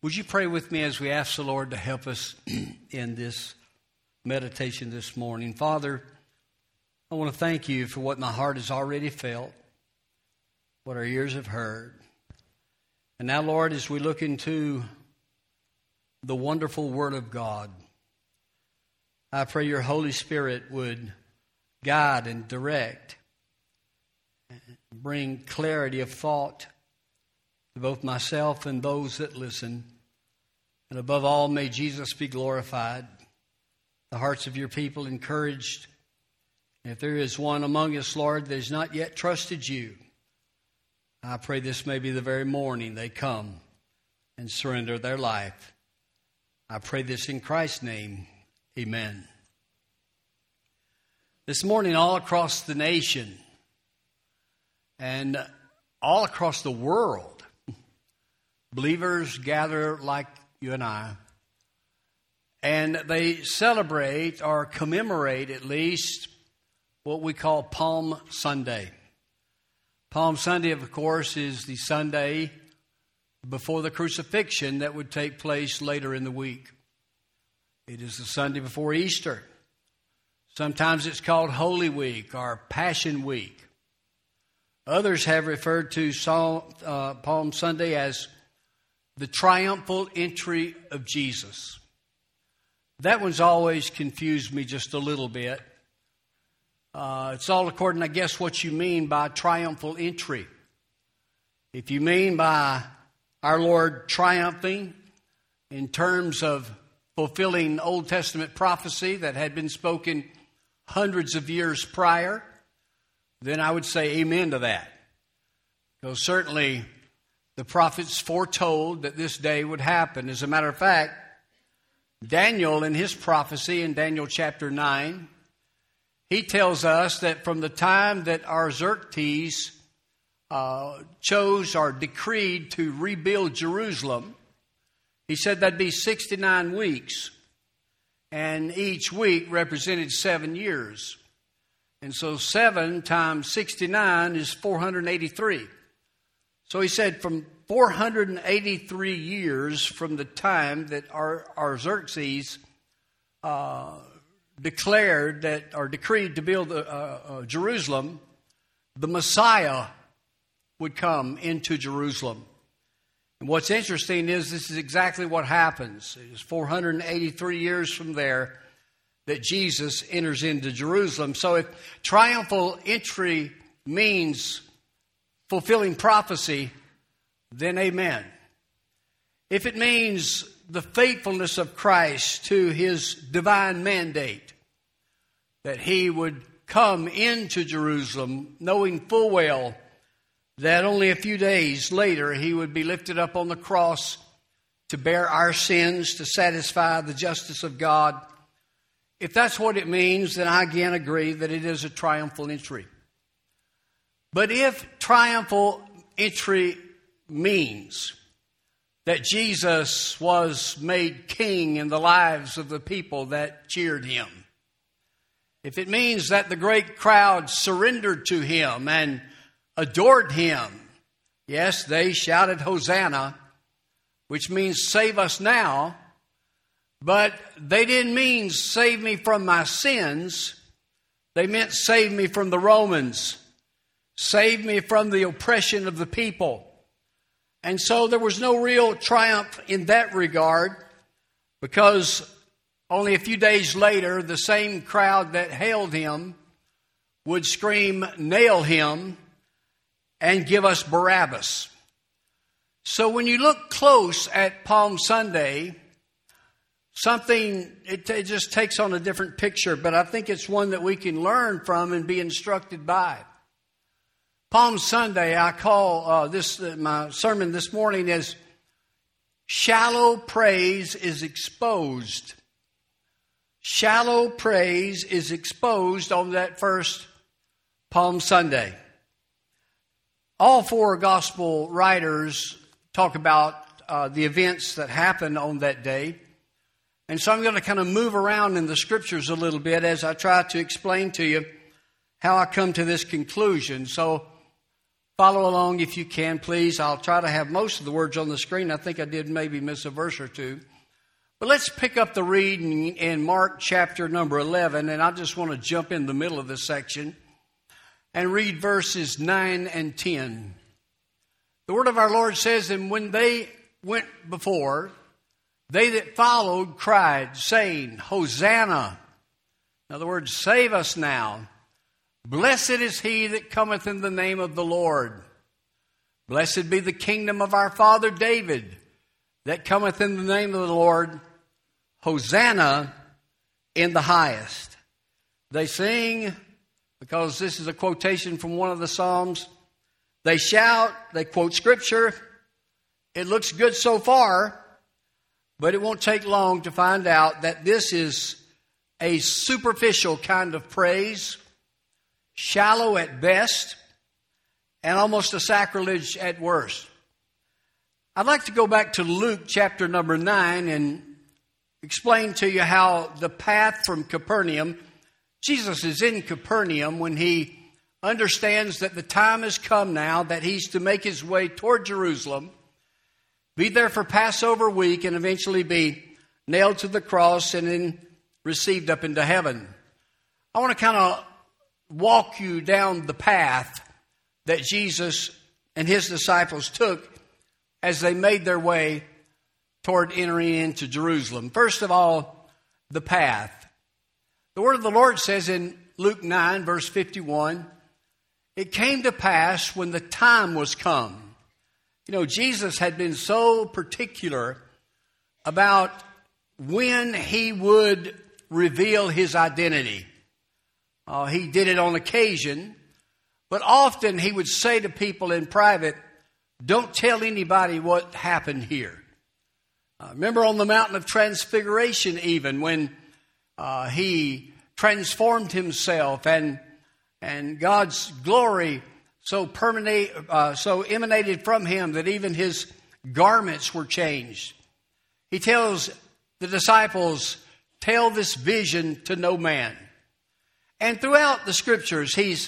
Would you pray with me as we ask the Lord to help us in this meditation this morning? Father, I want to thank you for what my heart has already felt, what our ears have heard. And now, Lord, as we look into the wonderful Word of God, I pray your Holy Spirit would guide and direct, bring clarity of thought to both myself and those that listen. And above all, may Jesus be glorified, the hearts of your people encouraged. And if there is one among us, Lord, that has not yet trusted you, I pray this may be the very morning they come and surrender their life. I pray this in Christ's name. Amen. This morning, all across the nation and all across the world, believers gather like you and I, and they celebrate or commemorate at least what we call Palm Sunday. Palm Sunday, of course, is the Sunday before the crucifixion that would take place later in the week. It is the Sunday before Easter. Sometimes it's called Holy Week or Passion Week. Others have referred to Palm Sunday as the triumphal entry of Jesus. That one's always confused me just a little bit. It's all according, I guess, what you mean by triumphal entry. If you mean by our Lord triumphing in terms of fulfilling Old Testament prophecy that had been spoken hundreds of years prior, then I would say amen to that. Because certainly the prophets foretold that this day would happen. As a matter of fact, Daniel in his prophecy in Daniel chapter 9, he tells us that from the time that Artaxerxes chose or decreed to rebuild Jerusalem, he said that'd be 69 weeks. And each week represented 7 years. And so 7 times 69 is 483. So he said from 483 years from the time that Artaxerxes declared that or decreed to build Jerusalem, the Messiah would come into Jerusalem. And what's interesting is this is exactly what happens. It is 483 years from there that Jesus enters into Jerusalem. So if triumphal entry means fulfilling prophecy, then amen. If it means the faithfulness of Christ to his divine mandate, that he would come into Jerusalem knowing full well that only a few days later he would be lifted up on the cross to bear our sins, to satisfy the justice of God. If that's what it means, then I again agree that it is a triumphal entry. But if triumphal entry means that Jesus was made king in the lives of the people that cheered him, if it means that the great crowd surrendered to him and adored him, yes, they shouted Hosanna, which means save us now, but they didn't mean save me from my sins. They meant save me from the Romans. Save me from the oppression of the people. And so there was no real triumph in that regard, because only a few days later, the same crowd that hailed him would scream, nail him, and give us Barabbas. So when you look close at Palm Sunday, it just takes on a different picture, but I think it's one that we can learn from and be instructed by. Palm Sunday, I call my sermon this morning is Shallow Praise is Exposed. Shallow praise is exposed on that first Palm Sunday. All four gospel writers talk about the events that happened on that day. And so I'm going to kind of move around in the scriptures a little bit as I try to explain to you how I come to this conclusion. So Follow along if you can, please. I'll try to have most of the words on the screen. I think I did maybe miss a verse or two. But let's pick up the reading in Mark chapter number 11, and I just want to jump in the middle of this section and read verses 9 and 10. The word of our Lord says, "And when they went before, they that followed cried, saying, Hosanna." In other words, save us now. "Blessed is he that cometh in the name of the Lord. Blessed be the kingdom of our father David, that cometh in the name of the Lord. Hosanna in the highest." They sing, because this is a quotation from one of the Psalms. They shout, they quote Scripture. It looks good so far, but it won't take long to find out that this is a superficial kind of praise, shallow at best, and almost a sacrilege at worst. I'd like to go back to Luke chapter number 9 and explain to you how the path from Capernaum, Jesus is in Capernaum when he understands that the time has come now that he's to make his way toward Jerusalem, be there for Passover week, and eventually be nailed to the cross and then received up into heaven. I want to kind of walk you down the path that Jesus and his disciples took as they made their way toward entering into Jerusalem. First of all, the path. The word of the Lord says in Luke 9, verse 51, "It came to pass when the time was come." You know, Jesus had been so particular about when he would reveal his identity. He did it on occasion, but often he would say to people in private, "Don't tell anybody what happened here." Remember on the Mountain of Transfiguration even, when he transformed himself and God's glory so emanated from him that even his garments were changed. He tells the disciples, "Tell this vision to no man." And throughout the Scriptures, he's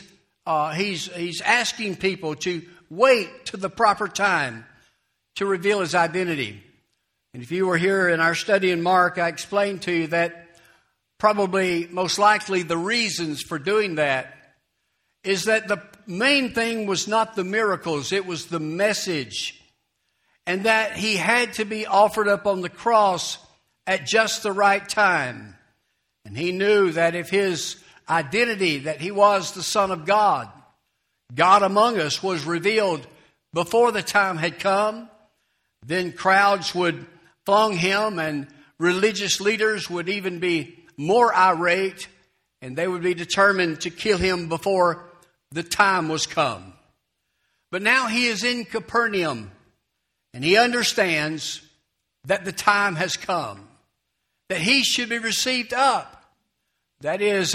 asking people to wait to the proper time to reveal his identity. And if you were here in our study in Mark, I explained to you that probably most likely the reasons for doing that is that the main thing was not the miracles, it was the message. And that he had to be offered up on the cross at just the right time. And he knew that if his identity, that he was the Son of God, God among us, was revealed before the time had come, then crowds would flung him, and religious leaders would even be more irate, and they would be determined to kill him before the time was come. But now he is in Capernaum, and he understands that the time has come, that he should be received up. That is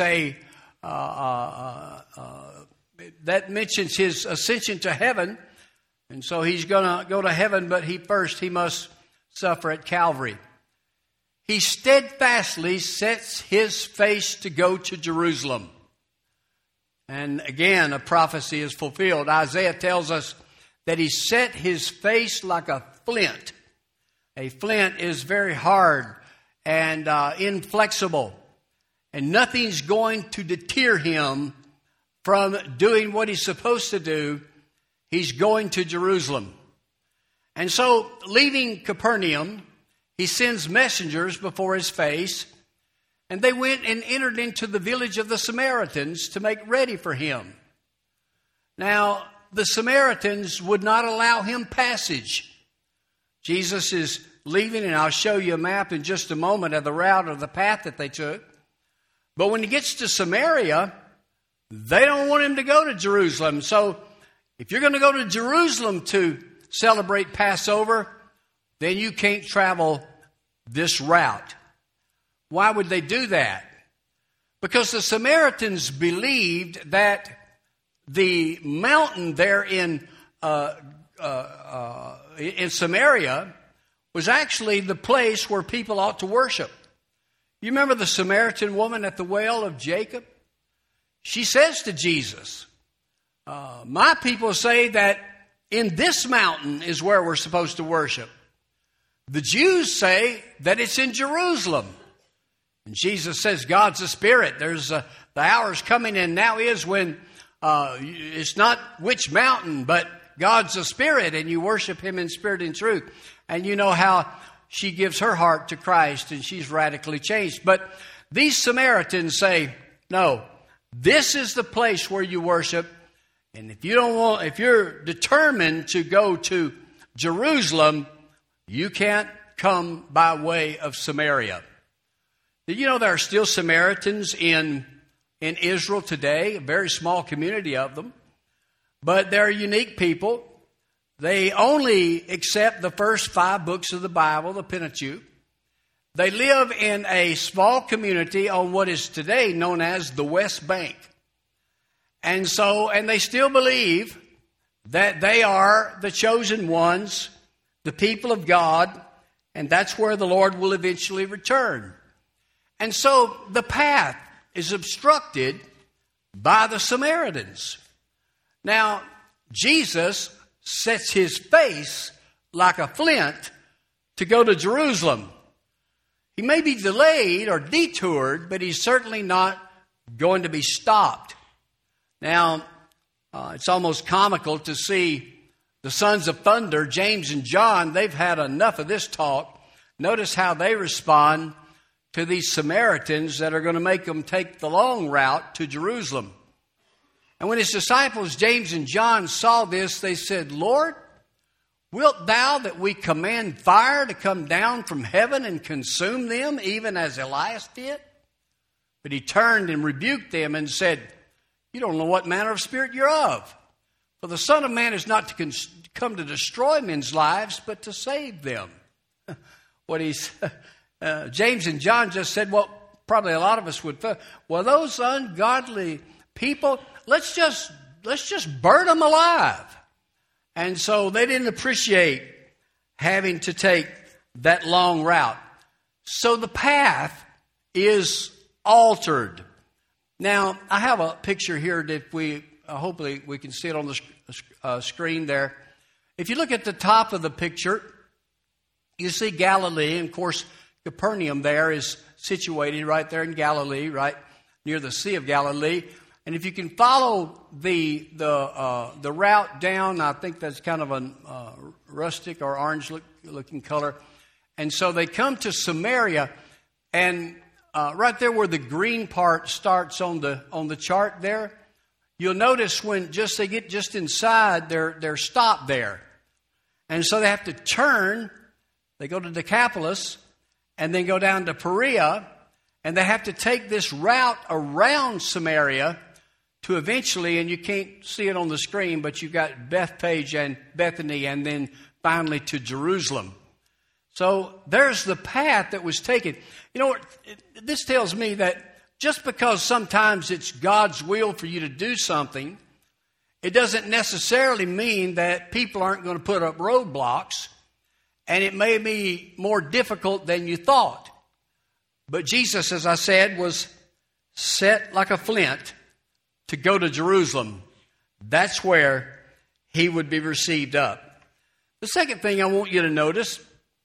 that mentions his ascension to heaven, and so he's going to go to heaven, but he must suffer at Calvary. He steadfastly sets his face to go to Jerusalem. And again, a prophecy is fulfilled. Isaiah tells us that he set his face like a flint. A flint is very hard and inflexible. And nothing's going to deter him from doing what he's supposed to do. He's going to Jerusalem. And so, leaving Capernaum, he sends messengers before his face, and they went and entered into the village of the Samaritans to make ready for him. Now, the Samaritans would not allow him passage. Jesus is leaving, and I'll show you a map in just a moment of the route or the path that they took. But when he gets to Samaria, they don't want him to go to Jerusalem. So, if you're going to go to Jerusalem to celebrate Passover, then you can't travel this route. Why would they do that? Because the Samaritans believed that the mountain there in Samaria was actually the place where people ought to worship. You remember the Samaritan woman at the well of Jacob? She says to Jesus, My people say that in this mountain is where we're supposed to worship. The Jews say that it's in Jerusalem. And Jesus says God's a spirit. There's the hour's coming and now is when it's not which mountain, but God's a spirit and you worship him in spirit and truth. And you know how she gives her heart to Christ and she's radically changed. But these Samaritans say, no, this is the place where you worship. And if you're determined to go to Jerusalem, you can't come by way of Samaria. Did you know there are still Samaritans in Israel today? A very small community of them. But they're unique people. They only accept the first 5 books of the Bible, the Pentateuch. They live in a small community on what is today known as the West Bank. And they still believe that they are the chosen ones, the people of God, and that's where the Lord will eventually return. And so the path is obstructed by the Samaritans. Now, Jesus sets his face like a flint to go to Jerusalem. He may be delayed or detoured, but he's certainly not going to be stopped. Now, it's almost comical to see the sons of thunder, James and John. They've had enough of this talk. Notice how they respond to these Samaritans that are going to make them take the long route to Jerusalem. And when his disciples, James and John, saw this, they said, Lord, wilt thou that we command fire to come down from heaven and consume them, even as Elias did? But he turned and rebuked them and said, you don't know what manner of spirit you're of. For the Son of Man is not to come to destroy men's lives, but to save them. James and John just said, well, probably a lot of us would. Well, those ungodly people, let's just burn them alive. And so they didn't appreciate having to take that long route. So the path is altered. Now, I have a picture here that hopefully we can see it on the screen there. If you look at the top of the picture, you see Galilee. And of course, Capernaum there is situated right there in Galilee, right near the Sea of Galilee. And if you can follow the route down, I think that's kind of a rustic or orange looking color. And so they come to Samaria, and right there where the green part starts on the chart there, you'll notice when they get just inside, they're stopped there. And so they have to turn. They go to Decapolis and then go down to Perea, and they have to take this route around Samaria to eventually, and you can't see it on the screen, but you've got Bethpage and Bethany, and then finally to Jerusalem. So there's the path that was taken. You know, this tells me that just because sometimes it's God's will for you to do something, it doesn't necessarily mean that people aren't going to put up roadblocks, and it may be more difficult than you thought. But Jesus, as I said, was set like a flint to go to Jerusalem. That's where he would be received up. The second thing I want you to notice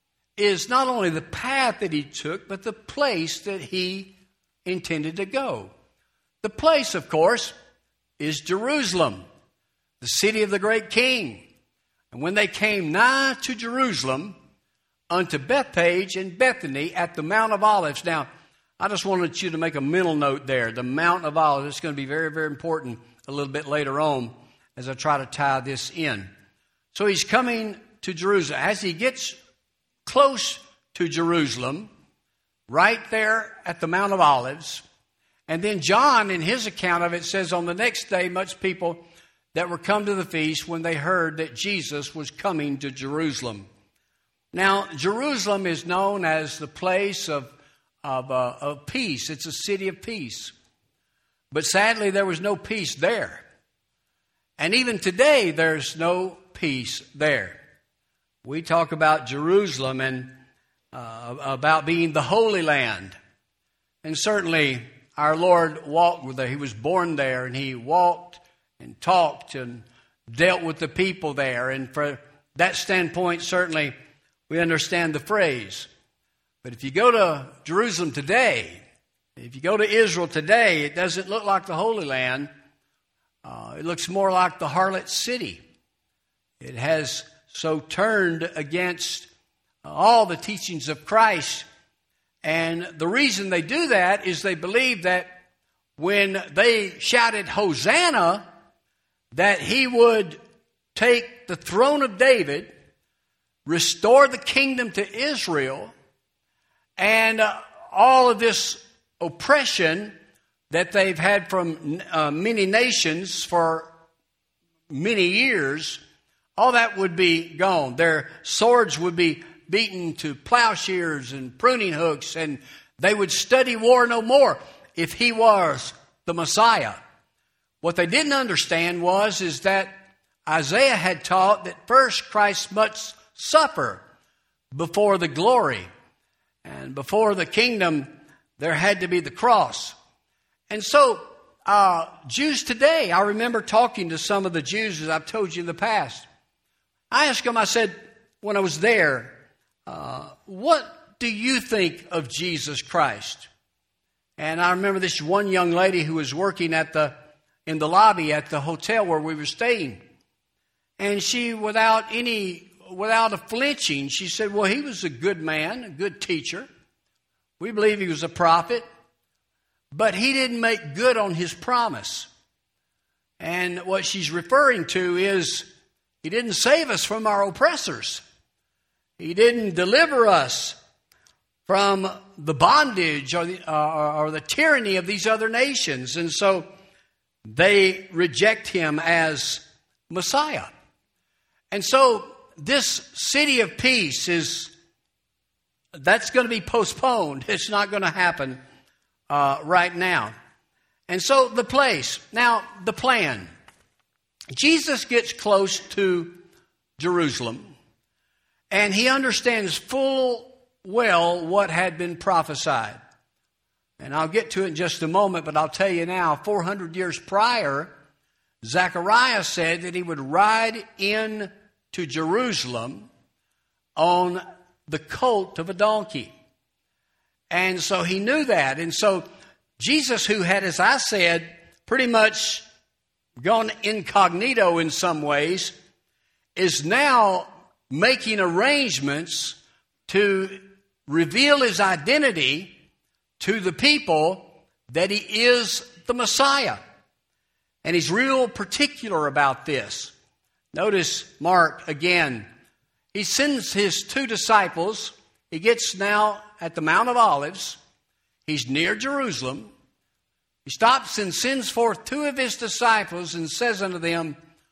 is not only the path that he took, but the place that he intended to go. The place, of course, is Jerusalem, the city of the great king. And when they came nigh to Jerusalem, unto Bethpage and Bethany at the Mount of Olives. Now, I just wanted you to make a mental note there. The Mount of Olives is going to be very, very important a little bit later on as I try to tie this in. So he's coming to Jerusalem. As he gets close to Jerusalem, right there at the Mount of Olives, and then John, in his account of it, says on the next day, much people that were come to the feast when they heard that Jesus was coming to Jerusalem. Now, Jerusalem is known as the place of peace. It's a city of peace. But sadly, there was no peace there. And even today, there's no peace there. We talk about Jerusalem and about being the Holy Land. And certainly, our Lord walked there. He was born there, and he walked and talked and dealt with the people there. And for that standpoint, certainly we understand the phrase. But if you go to Jerusalem today, if you go to Israel today, it doesn't look like the Holy Land. It looks more like the harlot city. It has so turned against all the teachings of Christ. And the reason they do that is they believe that when they shouted Hosanna, that he would take the throne of David, restore the kingdom to Israel, and all of this oppression that they've had from many nations for many years, all that would be gone. Their swords would be beaten to plowshares and pruning hooks, and they would study war no more if he was the Messiah. What they didn't understand is that Isaiah had taught that first Christ must suffer before the glory. And before the kingdom, there had to be the cross. And so, Jews today, I remember talking to some of the Jews, as I've told you in the past. I asked them, I said, when I was there, what do you think of Jesus Christ? And I remember this one young lady who was working in the lobby at the hotel where we were staying. And she, without a flinching, she said, well, he was a good man, a good teacher. We believe he was a prophet. But he didn't make good on his promise. And what she's referring to is he didn't save us from our oppressors. He didn't deliver us from the bondage or the tyranny of these other nations. And so they reject him as Messiah. And so this city of peace that's going to be postponed. It's not going to happen right now. And so the place. Now, the plan. Jesus gets close to Jerusalem, and he understands full well what had been prophesied. And I'll get to it in just a moment, but I'll tell you now, 400 years prior, Zechariah said that he would ride in to Jerusalem on the colt of a donkey. And so he knew that. And so Jesus, who had, as I said, pretty much gone incognito in some ways, is now making arrangements to reveal his identity to the people that he is the Messiah. And he's real particular about this. Notice Mark again. He sends his 2 disciples. He gets now at the Mount of Olives. He's near Jerusalem. He stops and sends forth 2 of his disciples and says unto them,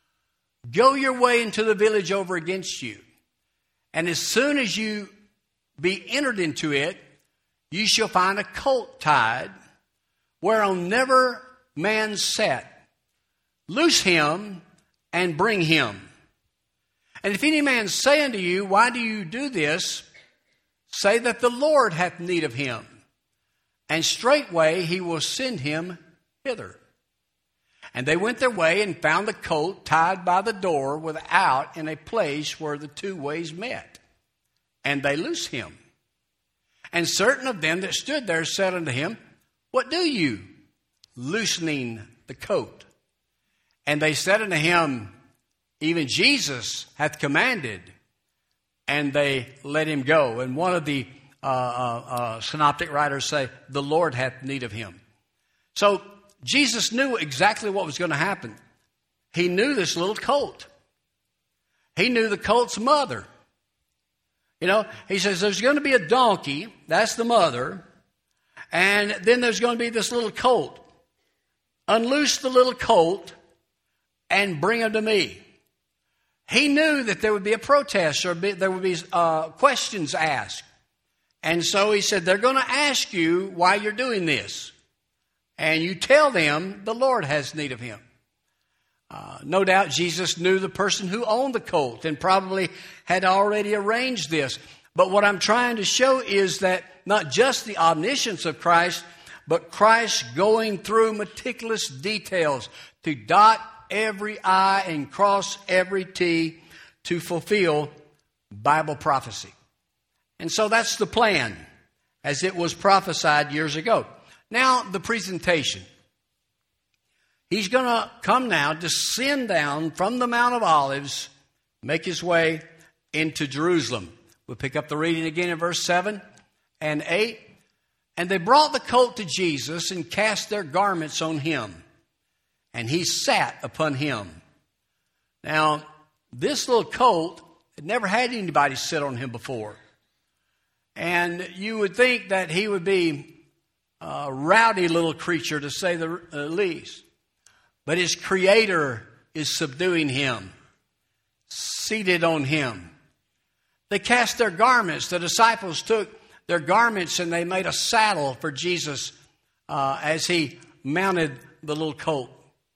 go your way into the village over against you. And as soon as you be entered into it, you shall find a colt tied, whereon never man sat. Loose him and bring him. And if any man say unto you, why do you do this? Say that the Lord hath need of him, and straightway he will send him hither. And they went their way and found the colt tied by the door without in a place where the 2 ways met. And they loosed him. And certain of them that stood there said unto him, what do you, loosening the coat? And they said unto him, even Jesus hath commanded. And they let him go. And one of the synoptic writers say, the Lord hath need of him. So Jesus knew exactly what was going to happen. He knew this little colt. He knew the colt's mother. You know, he says there's going to be a donkey, that's the mother, and then there's going to be this little colt. Unloose the little colt and bring him to me. He knew that there would be a protest or there would be questions asked. And so he said, they're going to ask you why you're doing this. And you tell them the Lord has need of him. No doubt Jesus knew the person who owned the colt and probably had already arranged this. But what I'm trying to show is that not just the omniscience of Christ, but Christ going through meticulous details to dot every I and cross every T to fulfill Bible prophecy. And so that's the plan as it was prophesied years ago. Now, the presentation. He's going to come now, descend down from the Mount of Olives, make his way into Jerusalem. We'll pick up the reading again in verse 7 and 8. And they brought the colt to Jesus and cast their garments on him. And he sat upon him. Now, this little colt had never had anybody sit on him before. And you would think that he would be a rowdy little creature, to say the least. But his Creator is subduing him, seated on him. They cast their garments. The disciples took their garments and they made a saddle for Jesus as he mounted the little colt.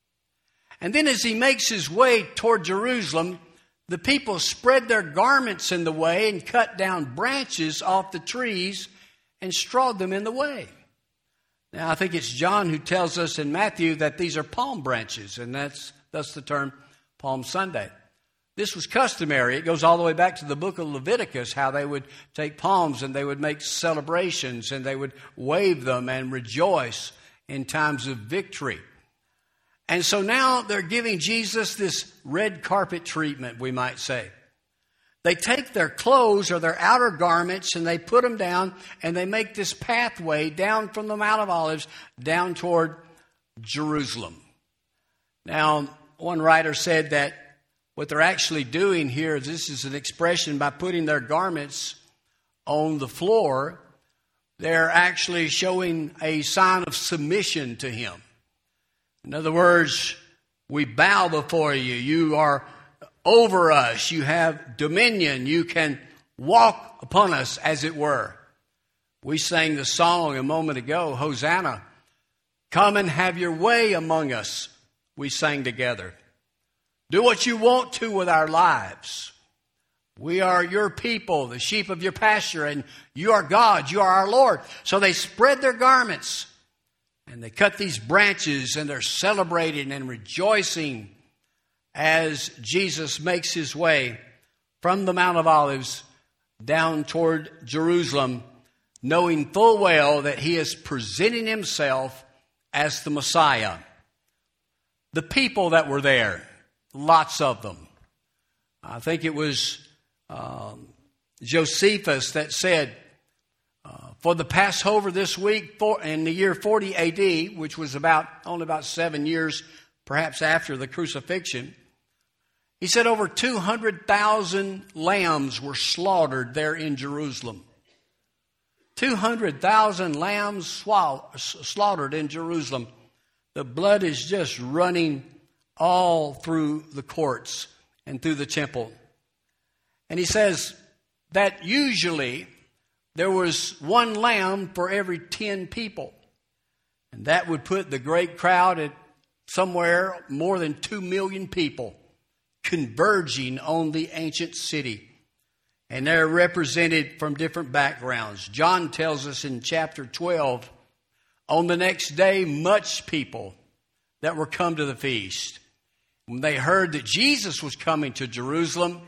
And then as he makes his way toward Jerusalem, the people spread their garments in the way and cut down branches off the trees and strawed them in the way. Now, I think it's John who tells us in Matthew that these are palm branches, and that's the term Palm Sunday. This was customary. It goes all the way back to the book of Leviticus, how they would take palms and they would make celebrations and they would wave them and rejoice in times of victory. And so now they're giving Jesus this red carpet treatment, we might say. They take their clothes or their outer garments and they put them down and they make this pathway down from the Mount of Olives down toward Jerusalem. Now, one writer said that what they're actually doing here, this is an expression by putting their garments on the floor, they're actually showing a sign of submission to him. In other words, we bow before you. You are over us. You have dominion. You can walk upon us, as it were. We sang the song a moment ago, Hosanna. Come and have your way among us, we sang together. Do what you want to with our lives. We are your people, the sheep of your pasture, and you are God, you are our Lord. So they spread their garments, and they cut these branches, and they're celebrating and rejoicing as Jesus makes his way from the Mount of Olives down toward Jerusalem, knowing full well that he is presenting himself as the Messiah. The people that were there, lots of them. I think it was Josephus that said, for the Passover this week, in the year 40 A.D., which was only about 7 years perhaps after the crucifixion, he said over 200,000 lambs were slaughtered there in Jerusalem. 200,000 lambs slaughtered in Jerusalem. The blood is just running all through the courts and through the temple. And he says that usually there was one lamb for every 10 people. And that would put the great crowd at somewhere more than 2 million people converging on the ancient city. And they're represented from different backgrounds. John tells us in chapter 12, on the next day, much people that were come to the feast. When they heard that Jesus was coming to Jerusalem,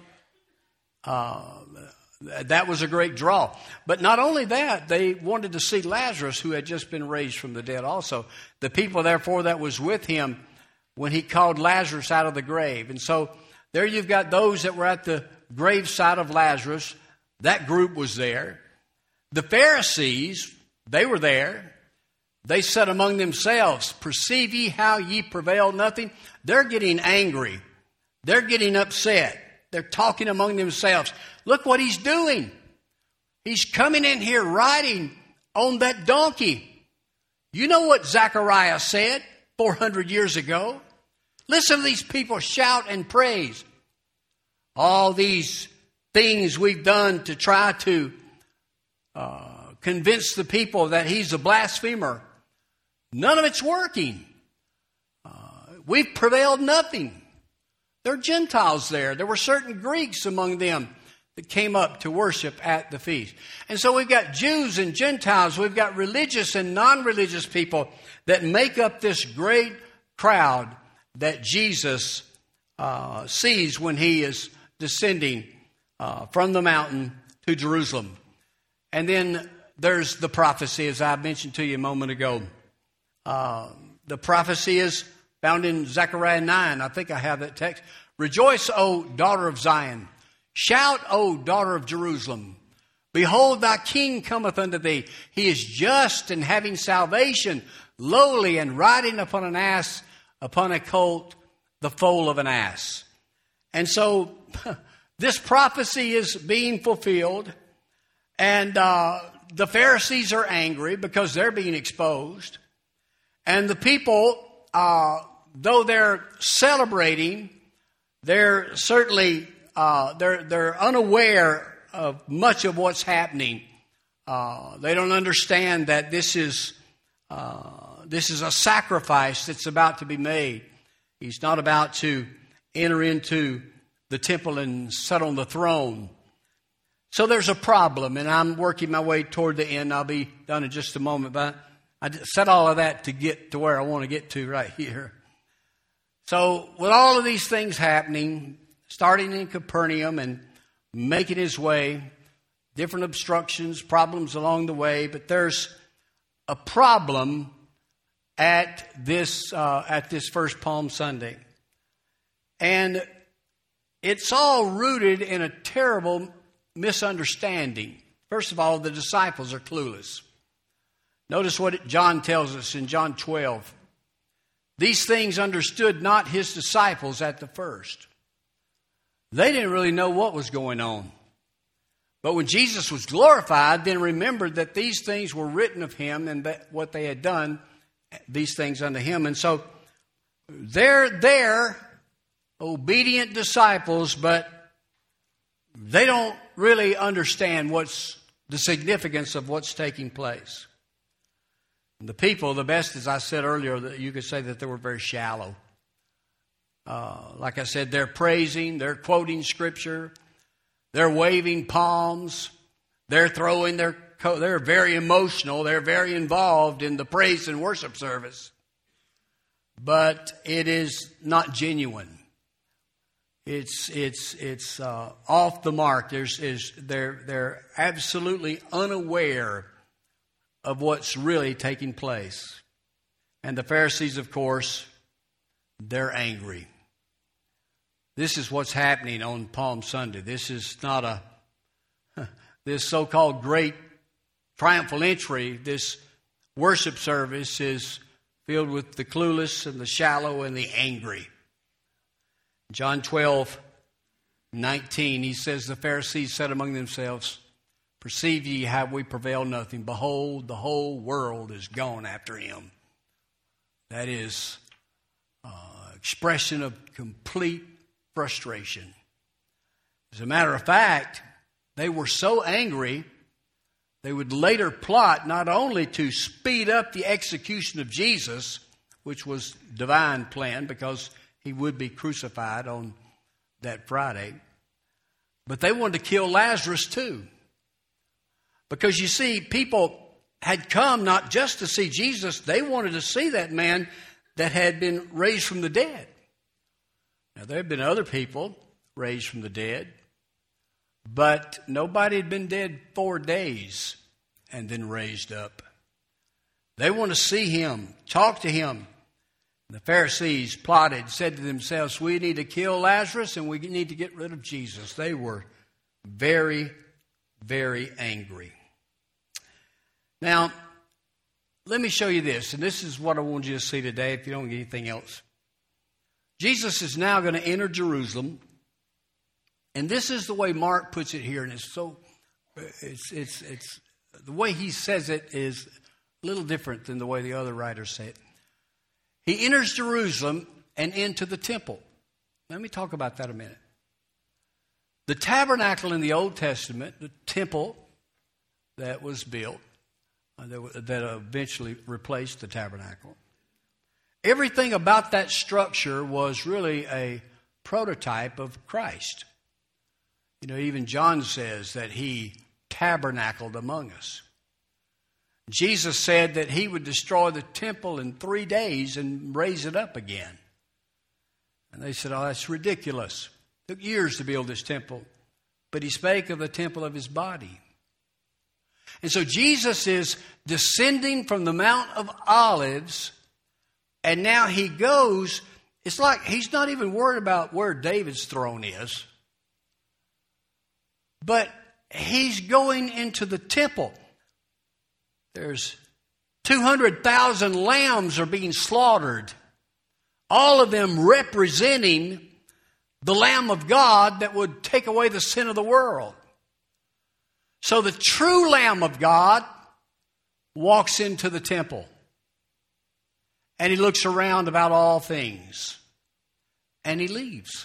that was a great draw. But not only that, they wanted to see Lazarus, who had just been raised from the dead also. The people, therefore, that was with him when he called Lazarus out of the grave. And so there you've got those that were at the graveside of Lazarus. That group was there. The Pharisees, they were there. They said among themselves, perceive ye how ye prevail nothing? They're getting angry. They're getting upset. They're talking among themselves. Look what he's doing. He's coming in here riding on that donkey. You know what Zechariah said 400 years ago? Listen to these people shout and praise. All these things we've done to try to convince the people that he's a blasphemer. None of it's working. We've prevailed nothing. There are Gentiles there. There were certain Greeks among them that came up to worship at the feast. And so we've got Jews and Gentiles. We've got religious and non-religious people that make up this great crowd that Jesus sees when he is descending from the mountain to Jerusalem. And then there's the prophecy, as I mentioned to you a moment ago. The prophecy is found in Zechariah 9. I think I have that text. Rejoice, O daughter of Zion. Shout, O daughter of Jerusalem. Behold, thy king cometh unto thee. He is just and having salvation, lowly and riding upon an ass, upon a colt, the foal of an ass. And so this prophecy is being fulfilled. And the Pharisees are angry because they're being exposed. And the people, though they're celebrating, they're certainly they're unaware of much of what's happening. They don't understand that this is a sacrifice that's about to be made. He's not about to enter into the temple and sit on the throne. So there's a problem, and I'm working my way toward the end. I'll be done in just a moment, but I said all of that to get to where I want to get to right here. So with all of these things happening, starting in Capernaum and making his way, different obstructions, problems along the way, but there's a problem at this first Palm Sunday. And it's all rooted in a terrible misunderstanding. First of all, the disciples are clueless. Notice what John tells us in John 12. These things understood not his disciples at the first. They didn't really know what was going on. But when Jesus was glorified, then remembered that these things were written of him and that what they had done, these things unto him. And so they're obedient disciples, but they don't really understand what's the significance of what's taking place. And the people, the best, as I said earlier, that you could say that they were very shallow. Like I said, they're praising, they're quoting Scripture, they're waving palms, they're throwing they're very emotional, they're very involved in the praise and worship service. But it is not genuine. It's off the mark. They're absolutely unaware of what's really taking place. And the Pharisees, of course, they're angry. This is what's happening on Palm Sunday. This is not this so-called great triumphal entry. This worship service is filled with the clueless and the shallow and the angry. John 12:19, he says, the Pharisees said among themselves, perceive ye how we prevail nothing. Behold, the whole world is gone after him. That is expression of complete frustration. As a matter of fact, they were so angry, they would later plot not only to speed up the execution of Jesus, which was divine plan because he would be crucified on that Friday, but they wanted to kill Lazarus too. Because you see, people had come not just to see Jesus, they wanted to see that man that had been raised from the dead. Now, there had been other people raised from the dead, but nobody had been dead 4 days and then raised up. They want to see him, talk to him. The Pharisees plotted, said to themselves, we need to kill Lazarus and we need to get rid of Jesus. They were very, very angry. Now, let me show you this, and this is what I want you to see today if you don't get anything else. Jesus is now going to enter Jerusalem, and this is the way Mark puts it here, and it's the way he says it is a little different than the way the other writers say it. He enters Jerusalem and into the temple. Let me talk about that a minute. The tabernacle in the Old Testament, the temple that was built, that eventually replaced the tabernacle. Everything about that structure was really a prototype of Christ. You know, even John says that he tabernacled among us. Jesus said that he would destroy the temple in 3 days and raise it up again. And they said, "Oh, that's ridiculous. It took years to build this temple." But he spake of the temple of his body. And so Jesus is descending from the Mount of Olives, and now he goes. It's like he's not even worried about where David's throne is, but he's going into the temple. There's 200,000 lambs are being slaughtered, all of them representing the Lamb of God that would take away the sin of the world. So the true Lamb of God walks into the temple, and he looks around about all things, and he leaves.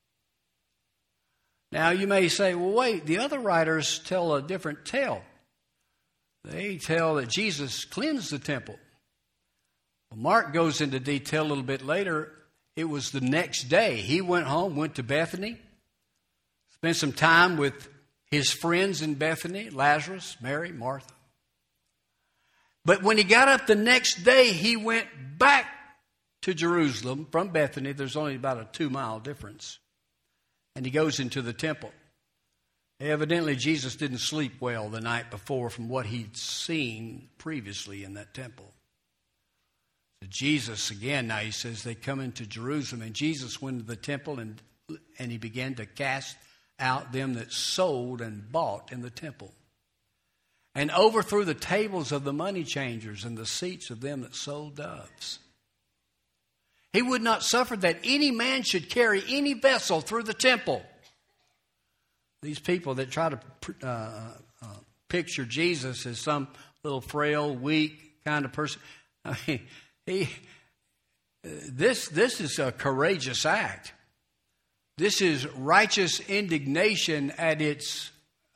Now you may say, well, wait, the other writers tell a different tale. They tell that Jesus cleansed the temple. Well, Mark goes into detail a little bit later. It was the next day. He went home, went to Bethany, spent some time with his friends in Bethany, Lazarus, Mary, Martha. But when he got up the next day, he went back to Jerusalem from Bethany. There's only about a 2-mile difference. And he goes into the temple. Evidently, Jesus didn't sleep well the night before from what he'd seen previously in that temple. So Jesus, again, now he says they come into Jerusalem, and Jesus went to the temple and he began to cast out them that sold and bought in the temple, and overthrew the tables of the money changers and the seats of them that sold doves. He would not suffer that any man should carry any vessel through the temple. These people that try to picture Jesus as some little frail, weak kind of person, I mean, this is a courageous act. This is righteous indignation at its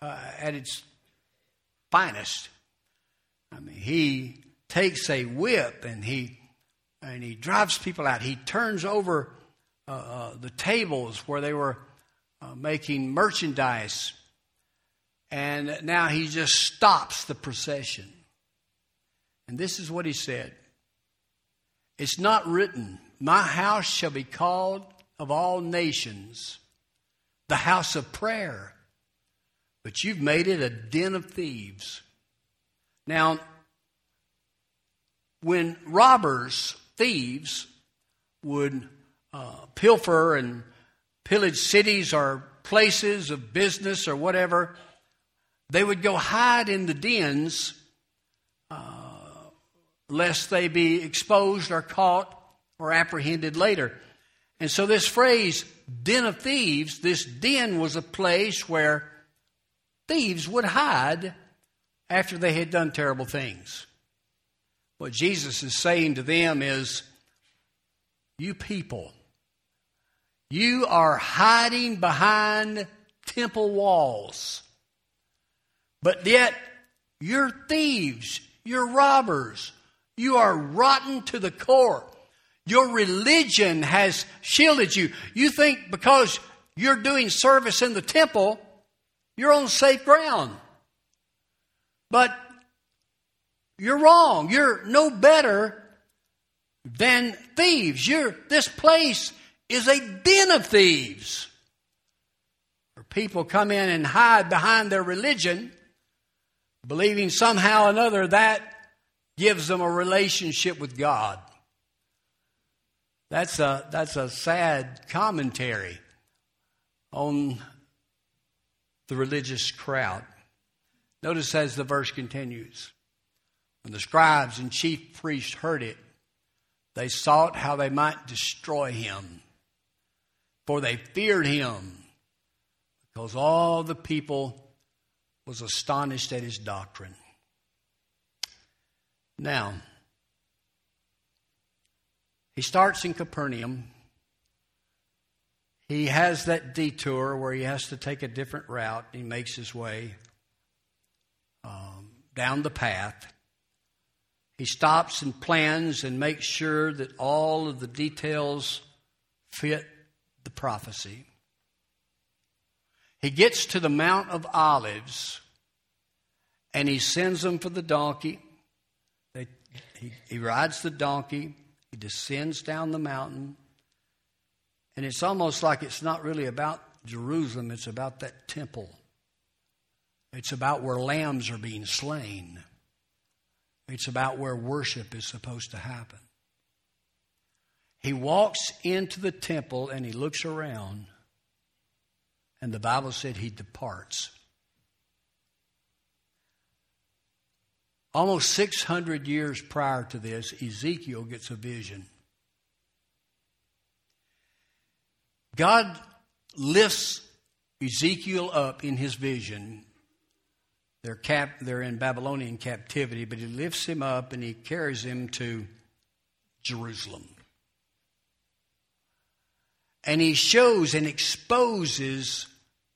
finest. I mean, he takes a whip and he drives people out. He turns over the tables where they were making merchandise, and now he just stops the procession. And this is what he said: "It's not written, my house shall be called of all nations the house of prayer, but you've made it a den of thieves." Now, when thieves would pilfer and pillage cities or places of business or whatever, they would go hide in the dens lest they be exposed or caught or apprehended later. And so this phrase, den of thieves, this den was a place where thieves would hide after they had done terrible things. What Jesus is saying to them is, you people, you are hiding behind temple walls, but yet you're thieves, you're robbers, you are rotten to the core. Your religion has shielded you. You think because you're doing service in the temple, you're on safe ground. But you're wrong. You're no better than thieves. This place is a den of thieves, where people come in and hide behind their religion, believing somehow or another that gives them a relationship with God. That's a sad commentary on the religious crowd. Notice as the verse continues, when the scribes and chief priests heard it, they sought how they might destroy him, for they feared him, because all the people was astonished at his doctrine. Now, he starts in Capernaum. He has that detour where he has to take a different route. He makes his way down the path. He stops and plans and makes sure that all of the details fit the prophecy. He gets to the Mount of Olives, and he sends them for the donkey. He rides the donkey. He descends down the mountain, And it's almost like it's not really about Jerusalem, it's about that temple. It's about where lambs are being slain. It's about where worship is supposed to happen. He walks into the temple and he looks around, and the Bible said he departs. Almost 600 years prior to this, Ezekiel gets a vision. God lifts Ezekiel up in his vision. They're in Babylonian captivity, but he lifts him up and he carries him to Jerusalem. And he shows and exposes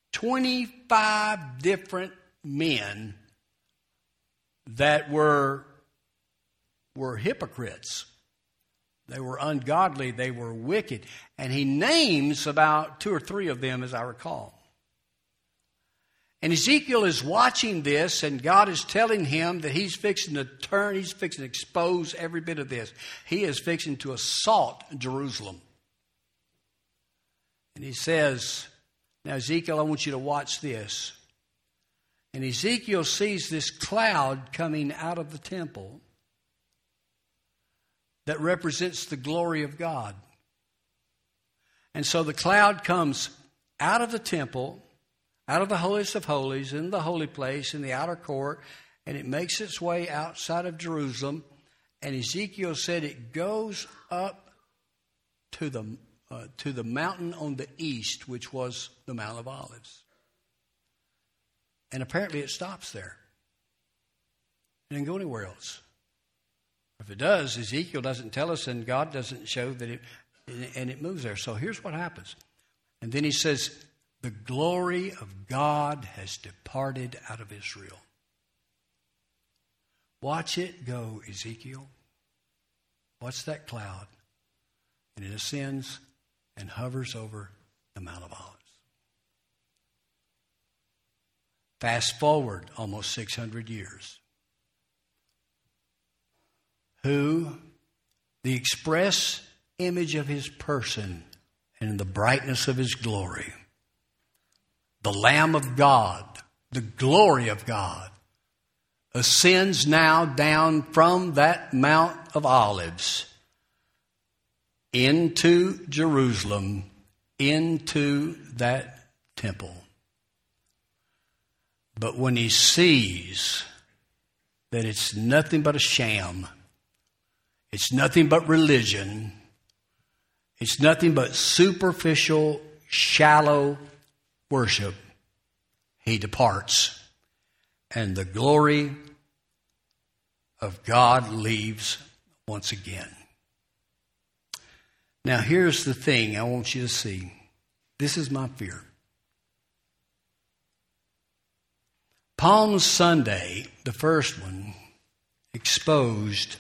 25 different men that were hypocrites. They were ungodly. They were wicked. And he names about 2 or 3 of them, as I recall. And Ezekiel is watching this, and God is telling him that he's fixing to turn, he's fixing to expose every bit of this. He is fixing to assault Jerusalem. And he says, now Ezekiel, I want you to watch this. And Ezekiel sees this cloud coming out of the temple that represents the glory of God. And so the cloud comes out of the temple, out of the holiest of holies, in the holy place, in the outer court, and it makes its way outside of Jerusalem. And Ezekiel said it goes up to the mountain on the east, which was the Mount of Olives. And apparently it stops there. It didn't go anywhere else. If it does, Ezekiel doesn't tell us, and God doesn't show that it moves there. So here's what happens. And then he says, the glory of God has departed out of Israel. Watch it go, Ezekiel. Watch that cloud. And it ascends and hovers over the Mount of Olives. Fast forward almost 600 years. Who, the express image of his person and the brightness of his glory, the Lamb of God, the glory of God, ascends now down from that Mount of Olives into Jerusalem, into that temple. But when he sees that it's nothing but a sham, it's nothing but religion, it's nothing but superficial, shallow worship, he departs. And the glory of God leaves once again. Now here's the thing I want you to see. This is my fear. Palm Sunday, the first one, exposed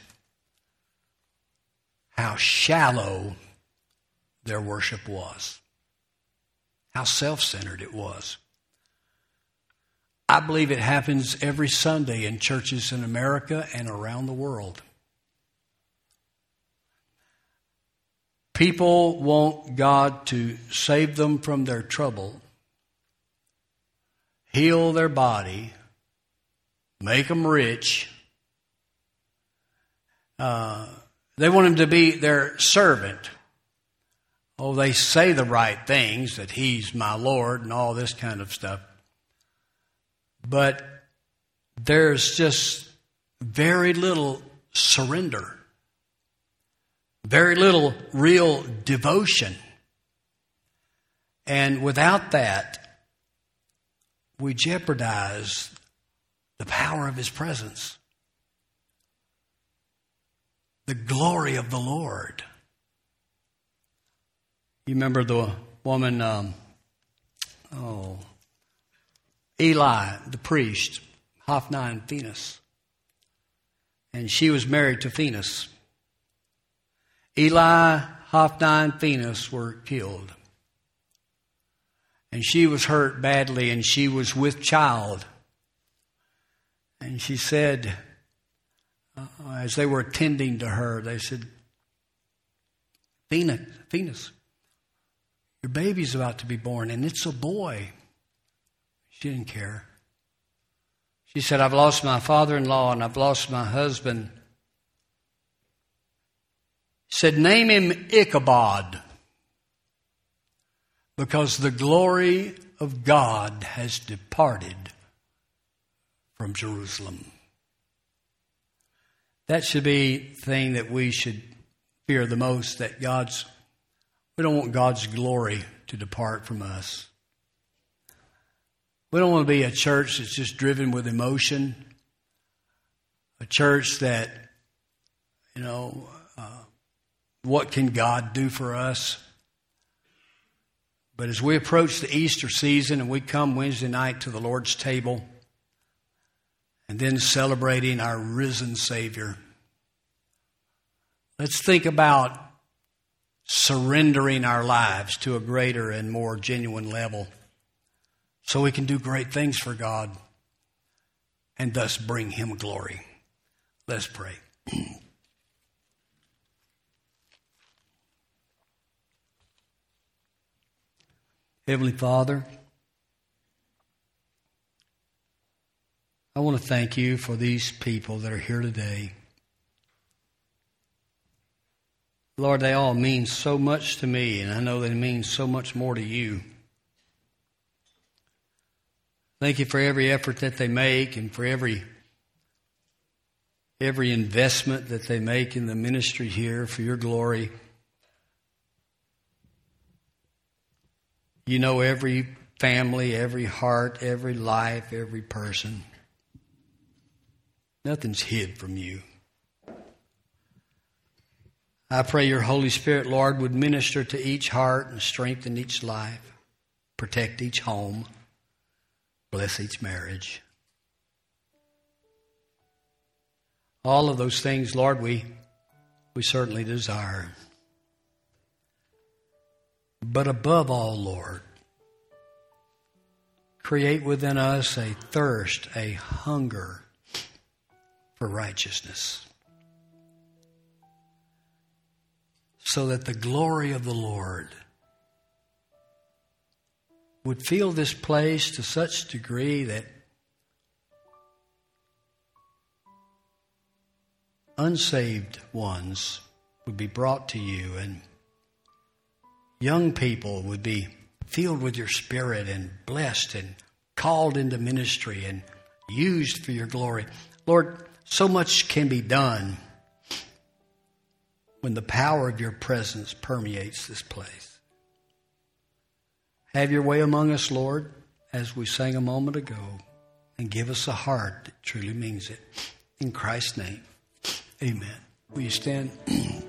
how shallow their worship was, how self-centered it was. I believe it happens every Sunday in churches in America and around the world. People want God to save them from their trouble, heal their body, make them rich. They want him to be their servant. Oh, they say the right things, that he's my Lord and all this kind of stuff. But there's just very little surrender, very little real devotion. And without that, we jeopardize the power of his presence, the glory of the Lord. You remember the woman, Eli, the priest, Hophni and Phinehas. And she was married to Phinehas. Eli, Hophni, and Phinehas were killed. And she was hurt badly, and she was with child. And she said, as they were attending to her, they said, Phinehas, Your baby's about to be born, and it's a boy. She didn't care. She said, I've lost my father-in-law and I've lost my husband. She said, name him Ichabod, because the glory of God has departed from Jerusalem. That should be the thing that we should fear the most, that we don't want God's glory to depart from us. We don't want to be a church that's just driven with emotion, a church that, what can God do for us? But as we approach the Easter season and we come Wednesday night to the Lord's table and then celebrating our risen Savior, let's think about surrendering our lives to a greater and more genuine level so we can do great things for God and thus bring Him glory. Let's pray. Heavenly Father, I want to thank you for these people that are here today. Lord, they all mean so much to me, and I know they mean so much more to you. Thank you for every effort that they make and for every investment that they make in the ministry here for your glory. You know every family, every heart, every life, every person. Nothing's hid from you. I pray your Holy Spirit, Lord, would minister to each heart and strengthen each life, protect each home, bless each marriage. All of those things, Lord, we certainly desire. But above all, Lord, create within us a thirst, a hunger for righteousness, so that the glory of the Lord would fill this place to such a degree that unsaved ones would be brought to you, and young people would be filled with your Spirit and blessed and called into ministry and used for your glory. Lord, so much can be done when the power of your presence permeates this place. Have your way among us, Lord, as we sang a moment ago, and give us a heart that truly means it. In Christ's name, amen. Will you stand?